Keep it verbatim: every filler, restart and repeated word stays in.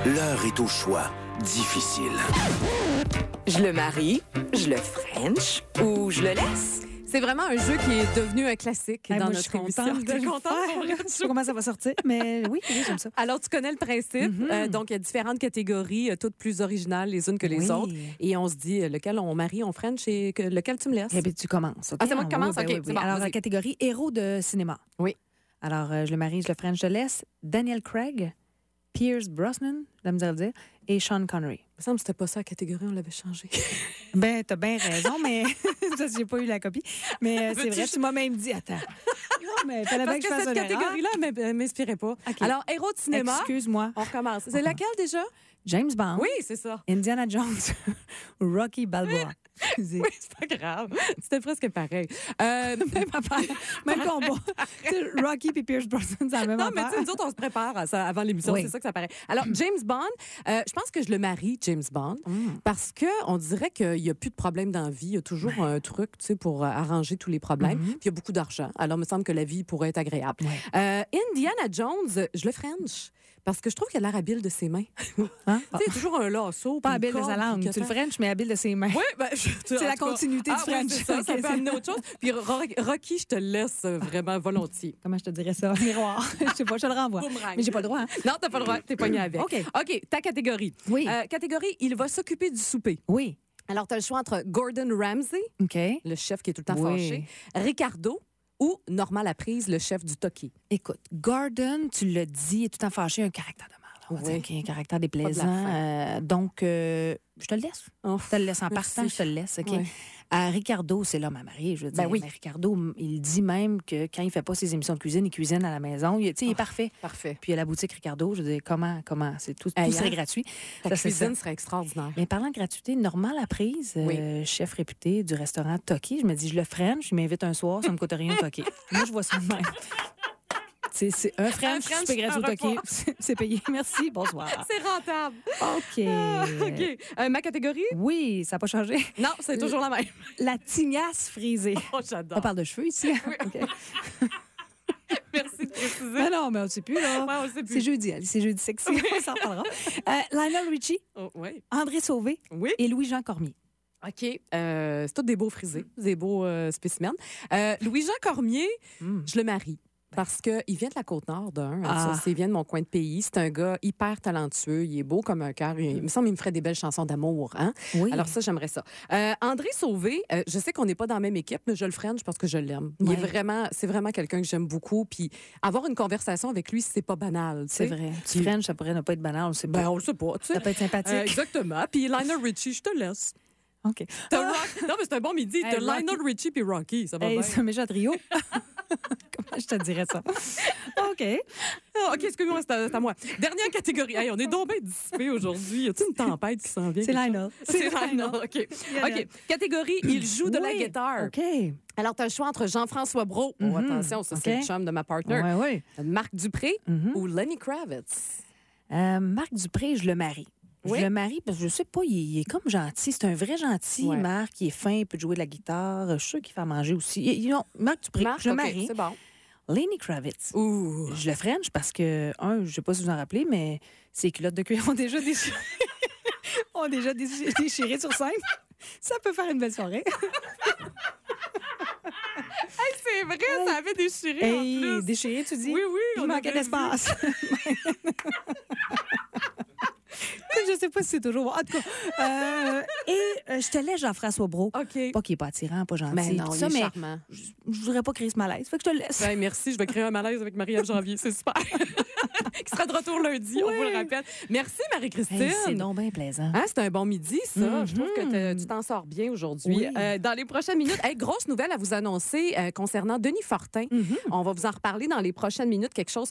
L'heure est au choix difficile. Je le marie, je le French ou je le laisse? C'est vraiment un jeu qui est devenu un classique Hey, dans moi, notre je suis émission. contente de T'es le contente faire. pour vrai? Je sais pas comment ça va sortir, mais oui, oui, j'aime ça. Alors, tu connais le principe. Mm-hmm. Euh, donc, il y a différentes catégories, euh, toutes plus originales les unes que les Oui. autres. Et on se dit euh, lequel on marie, on French et que, lequel tu me laisses. Eh bien, tu commences. OK? Ah, c'est moi qui Ah, commence? oui, OK, ben oui, c'est oui. bon, Alors, vas-y. la catégorie héros de cinéma. Oui. Alors, euh, je le marie, je le French, je le laisse. Daniel Craig, Pierce Brosnan, de la misère à le dire, et Sean Connery. Il me semble que c'était pas ça la catégorie, on l'avait changé. Ben, t'as bien raison, mais ça, j'ai pas eu la copie. Mais euh, c'est Veux-tu- vrai, tu m'as même dit, attends. Non, mais fallait bien Parce que je que fasse cette une erreur. catégorie-là m'in- euh, m'inspirait pas. OK. Alors, héros de cinéma, Excuse-moi. on recommence. C'est laquelle déjà? James Bond, Oui, c'est ça. Indiana Jones ou Rocky Balboa. Excusez. Oui, c'est pas grave. C'était presque pareil. Euh, Même affaire, même combat. Tu sais, Rocky et Pierce Brosnan, c'est la même Non, mais tu affaire. sais, nous autres, on se prépare à ça avant l'émission. Oui. C'est ça que ça paraît. Alors, James Bond, euh, je pense que je le marie, James Bond, Mm. parce que on dirait qu'il n'y a plus de problème dans la vie. Il y a toujours un truc, tu sais, pour euh, arranger tous les problèmes. Mm-hmm. Puis il y a beaucoup d'argent. Alors, il me semble que la vie pourrait être agréable. Euh, Indiana Jones, je le French, parce que je trouve qu'il a l'air habile de ses mains. Hein? Tu sais, il y a toujours un lasso. Pas puis habile une de corde, sa langue. puis Tu le que- French, mais habile de ses mains. Oui, ben, je- C'est en la tout cas- continuité du ah, oui, French. c'est ça, ça Ok, peut c'est- amener autre chose. Puis Ro- Rocky, je te le laisse euh, vraiment volontiers. Comment je te dirais ça? Miroir. Je sais pas, je te le renvoie. Boomerang. Mais j'ai pas le droit. Hein? Non, t'as pas le droit. T'es pogné avec. OK. OK, ta catégorie. Oui. Euh, catégorie, il va s'occuper du souper. Oui. Alors, t'as le choix entre Gordon Ramsay, OK. le chef qui est tout le temps Oui. fâché, Ricardo ou Normand Laprise, le chef du Toki. Écoute, Gordon, tu l'as dit, est tout le temps fâché, un caractère de mal. On va Oui. dire qu'il a un caractère Pas de la déplaisant. Euh, donc, euh, je te le laisse. Oh, Je te le laisse en merci. partant, je te le laisse. OK? Ouais. À Ricardo, c'est l'homme à marier, je veux dire. Ben oui. Mais Ricardo, il dit même que quand il fait pas ses émissions de cuisine, il cuisine à la maison. Il, tu sais, il est parfait. Parfait. Puis il y a la boutique Ricardo, je veux dire, comment, comment? C'est tout, tout Hey, serait hein? gratuit. Ta Ça, c'est cuisine ça. serait extraordinaire. Mais parlant de gratuité, Normand Laprise, euh, Oui. chef réputé du restaurant Toki, je me dis, je le French, je m'invite un soir, ça me coûte rien Toki. Moi, je vois ça de même. C'est, c'est un French, French, super gratuit un au Toki. repas. C'est, c'est payé. Merci, bonsoir. C'est rentable. OK. OK. Euh, ma catégorie? Oui, ça n'a pas changé. Non, c'est toujours la même. La tignasse frisée. Oh, j'adore. On parle de cheveux ici. OK. Merci de préciser. Mais non, mais on ne sait plus, là. Ouais, on le sait plus. C'est jeudi, Ali, c'est jeudi sexy. On s'en reparlera. Euh, Lionel Richie, Oh, oui. André Sauvé Oui. et Louis-Jean Cormier. OK. Euh, c'est tous des beaux frisés, des beaux euh, spécimens. Euh, Louis-Jean Cormier, je le marie. Parce qu'il vient de la Côte-Nord, d'un. Ah. Ça, il vient de mon coin de pays. C'est un gars hyper talentueux. Il est beau comme un cœur. Il, il me semble qu'il me ferait des belles chansons d'amour. Hein? Oui. Alors ça, j'aimerais ça. Euh, André Sauvé, euh, je sais qu'on n'est pas dans la même équipe, mais je le French parce que je l'aime. Il est Ouais. vraiment, c'est vraiment quelqu'un que j'aime beaucoup. Puis avoir une conversation avec lui, c'est pas banal. tu C'est sais. vrai. Puis- Du French, ça pourrait ne pas être banal, on le sait pas. Ben, on le sait pas. tu sais. Ça peut être sympathique. Euh, exactement. Puis Lionel Richie, je te laisse. OK. T'as Rock- Non, mais c'est un bon midi. T'as Hey, Rocky. Lionel Richie puis Rocky. Ça va Hey, bien. c'est un méchant trio. Comment je te dirais ça? OK. Ah, OK, excuse-moi, c'est à, c'est à moi. Dernière catégorie. Hey, on est donc bien dissipés aujourd'hui. Y a-t-il une tempête qui s'en vient? C'est Lionel. C'est Lionel. OK. OK. Catégorie, il joue de la Oui. guitare. OK. Alors, tu as le choix entre Jean-François Brault. Oh, Mhm. attention, ça, c'est OK. le chum de ma partner. Oui, oui. Marc Dupré Mhm. ou Lenny Kravitz. Euh, Marc Dupré, je le marie. Oui. Je le marie parce que je sais pas, il est, il est comme gentil. C'est un vrai gentil, Ouais. Marc, Marc. Il est fin, il peut jouer de la guitare. Je suis sûr qu'il fait à manger aussi. Il- il- non, Marc Dupré, Marc, je le OK, marie. c'est bon. Lenny Kravitz. Ouh. Je le French parce que, un, je sais pas si vous en rappelez, mais ses culottes de cuir ont déjà déchiré, ont déjà déchiré, déchiré sur scène. Ça peut faire une belle soirée. C'est vrai, ça avait déchiré en Hey, plus. déchiré, tu dis? Oui, oui, Il on manquait avait d'espace. Je sais pas si c'est toujours bon. En tout cas, euh, et euh, je te laisse Jean-François Brault. OK. Pas qu'il est pas attirant, pas gentil, Mais non, tout il ça, est mais charmant. je je voudrais pas créer ce malaise. Fait que je te le laisse. Ben, merci, je vais créer un malaise avec Marie-Ève Janvier, c'est super. Qui sera de retour lundi, on vous le rappelle. Merci Marie-Christine. Hey, c'est donc bien plaisant. Hein, c'est un bon midi, ça. Je trouve que Mhm. te- tu t'en sors bien aujourd'hui. Oui. Euh, dans les prochaines minutes, hey, grosse nouvelle à vous annoncer euh, concernant Denis Fortin. Mhm. On va vous en reparler dans les prochaines minutes, quelque chose